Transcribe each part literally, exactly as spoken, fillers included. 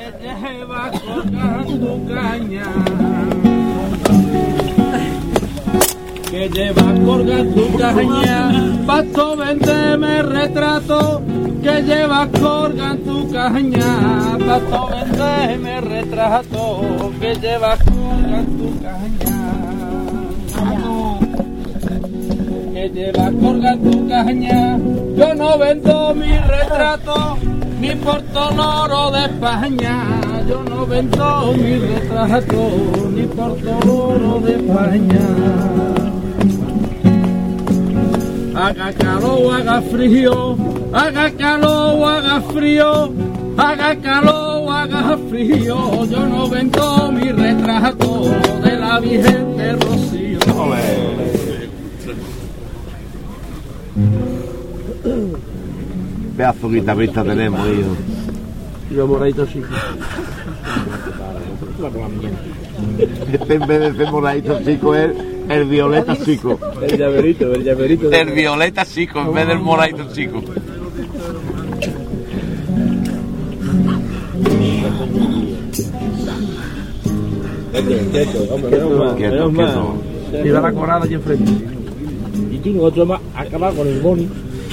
lleva colgada tu caña, que lleva colgada tu caña, pasto vendeme retrato, que lleva colgada tu caña, pasto vendeme retrato, que lleva colgada tu caña, que lleva colgada tu caña, yo no vendo mi retrato, ni por todo el oro de España, yo no vendo mi retrato, ni por todo el oro de España. Haga calor o haga frío, haga calor o haga frío, haga calor o haga frío, yo no vendo mi retrato de la Virgen de Rocío. Pedazo de guitarrista tenemos, hijo. Y los moraditos chicos. Este en vez de ser moradito chico es el violeta chico. El llaverito, el llaverito. El violeta chico en vez del moradito chico. Quieto, hombre, menos mal, menos mal. Iba la corada allí enfrente. Y tú, nosotros más acabar con el boni.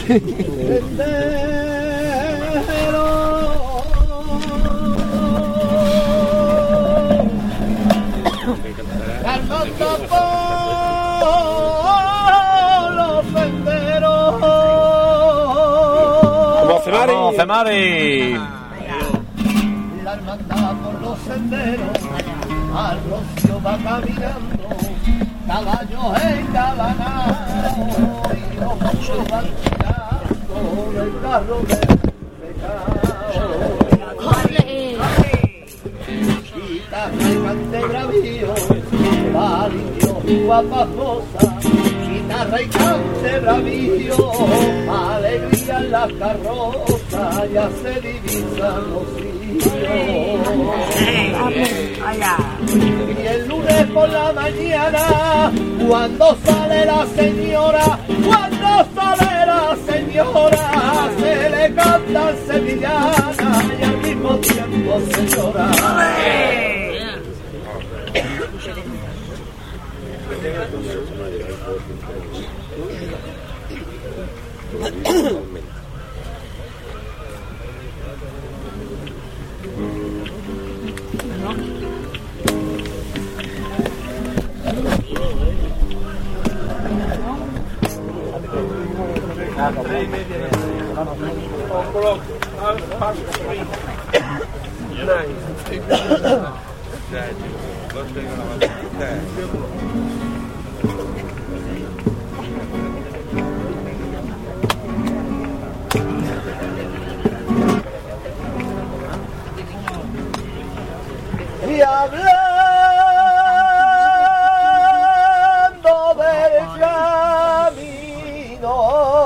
¡Vamos, Cemari! La hermandad por los senderos, al rocío va caminando, caballos encabanados y los muchos van tirando el carro del pecado. Guitarra y cante bravío, palillos, guapas cosas, guitarra y cante bravío, alegría en las carrozas, ya se divisan los hijos. Y el lunes por la mañana, cuando sale la señora, cuando sale la señora, se le cantan sevillanas y al mismo tiempo se llora. Y hablando del camino,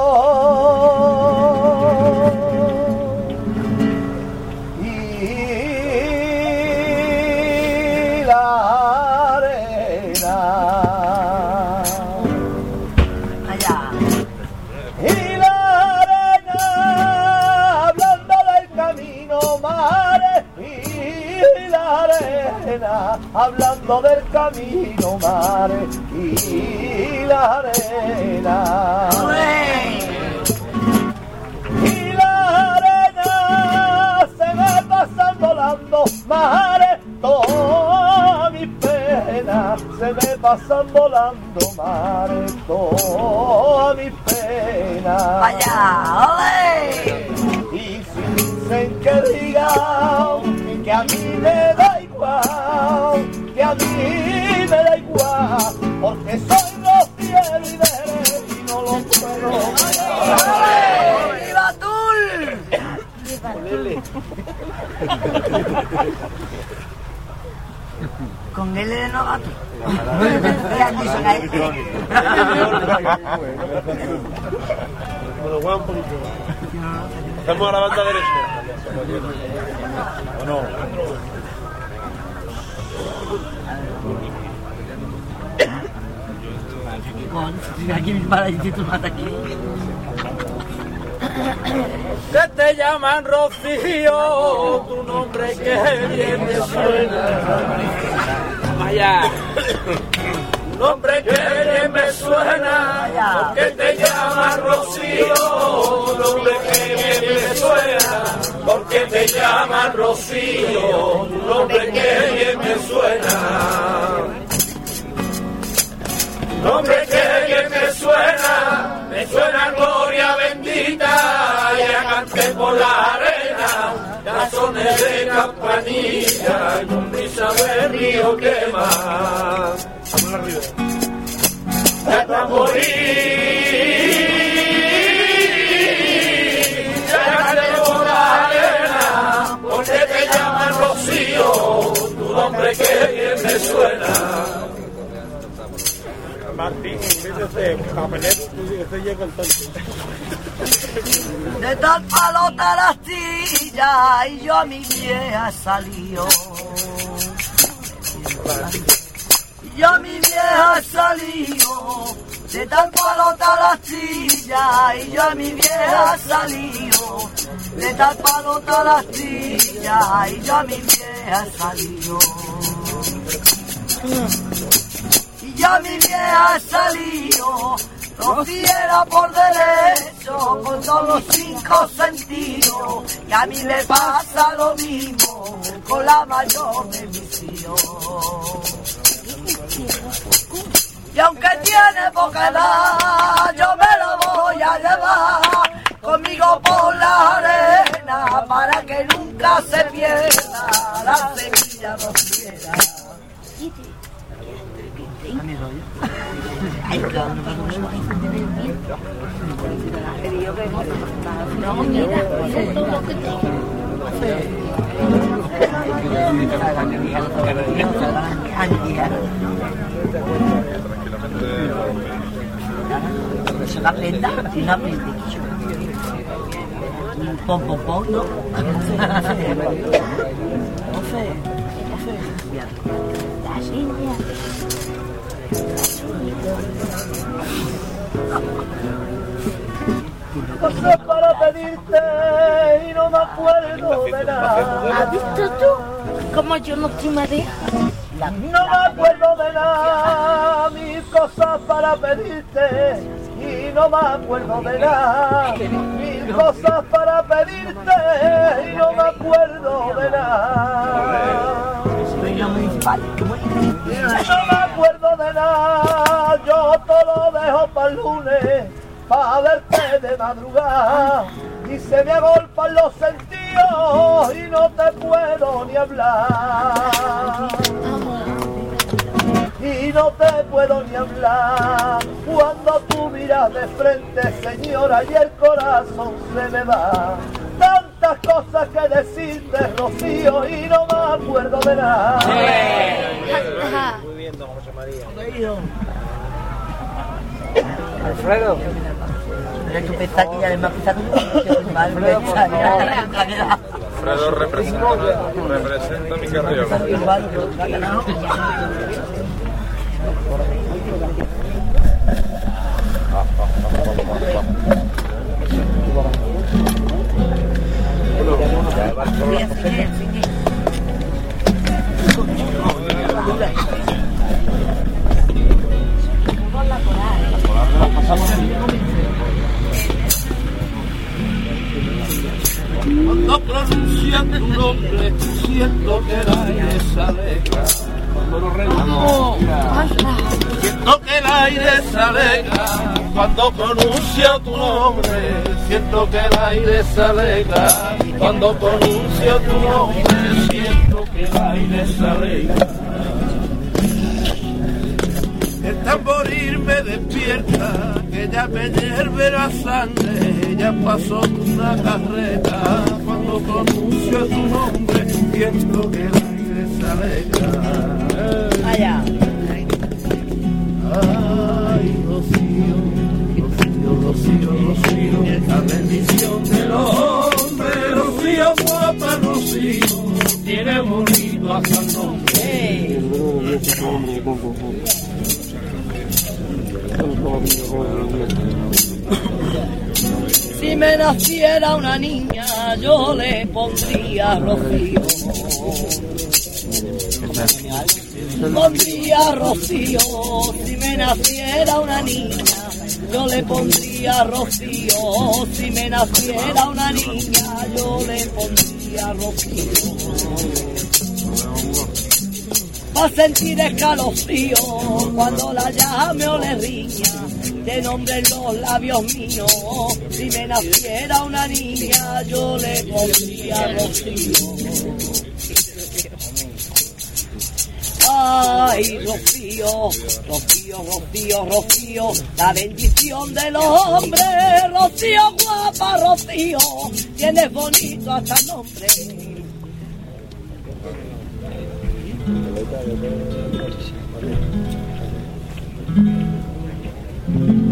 y la arena, allá, y la arena, hablando del camino, mares, y la arena, hablando del camino, mares, y la arena, y la arena, se me pasan volando, mares, todas mis penas, se me pasan volando, mares, todas mis penas. Vaya, ole. Y si dicen que diga que a mí me da igual, que a mí me da igual, porque soy rociero y derecho y no lo puedo mirar. ¡Viva Tul! Con L de novato. Estamos a la banda derecha. ¿O no? Aquí me para y tú mata aquí. Que te llaman Rocío, tú no nombre que bien me suena. Vaya. Un nombre que bien me suena, porque te llama Rocío. Un nombre que bien me suena, porque te llama Rocío. Un nombre que bien me suena. Un nombre que bien me suena, me suena gloria bendita. Ya canté por la arena, cazones de campanilla, y con brisa de río quema. Ya te morir, ya canté por la arena, porque te llaman Rocío, tu nombre que bien me suena. Martín, en vez de hacer papelero, tú ese llega el tanto. De tal palota la astilla y yo a mi vieja salió. Yo a mi vieja salió. De tal palota la astilla y yo a mi vieja salió. De tal palota la astilla y yo a mi vieja salió. Y yo a mi vieja salió. Rociera por derecho, con todos los cinco sentidos, y a mí me pasa lo mismo con la mayor de mis hijos. Y aunque tiene poca edad, yo me lo voy a llevar conmigo por la arena, para que nunca se pierda la semilla rociera. Ay, claro, no, mira, eso es todo lo que tengo. Se la prenda y la prende. Pom, pom, pom, ¿no? Ofe, ofe. Cosas para pedirte y no me acuerdo de nada. ¿Has visto tú cómo yo no estoy mareada? No me acuerdo de nada, mil cosas para pedirte y no me acuerdo de nada. Mil cosas para pedirte y no me acuerdo de nada. No me acuerdo de nada, yo todo lo dejo para el lunes, para verte de madrugada, y se me agolpan los sentidos y no te puedo ni hablar. Y no te puedo ni hablar cuando tú miras de frente, señora, y el corazón se me va. Tantas cosas que decirte, Rocío, y no me acuerdo de nada. Muy bien, don José María. Alfredo. Pero tú pensás que ya le hemos pisado un poquito. Alfredo representa, representa mi carrera. Cuando pronuncian tu nombre, siento que el aire se alegra. Siento que el aire se alegra. Cuando pronuncio tu nombre, siento que el aire se alegra. Cuando pronuncio tu nombre, siento que el aire se alegra. El tamboril me despierta, que ya me hierve la sangre, ya pasó una carreta. Cuando pronuncio tu nombre, siento que el aire se alegra. Allá. Ay, Rocío, Rocío, Rocío, Rocío, la bendición del hombre. Rocío, guapa, Rocío, tiene bonito hasta el nombre. Si me naciera una niña, yo le pondría Rocío. Pondría Rocío, si me naciera una niña, yo le pondría Rocío. Si me naciera una niña, yo le pondría Rocío. Va a sentir escalofrío cuando la llame o le riña, de nombre en los labios míos. Si me naciera una niña, yo le pondría Rocío. Ay, Rocío, Rocío, Rocío, Rocío, la bendición del hombre. Rocío, guapa, Rocío, tienes bonito hasta el nombre. Thank you.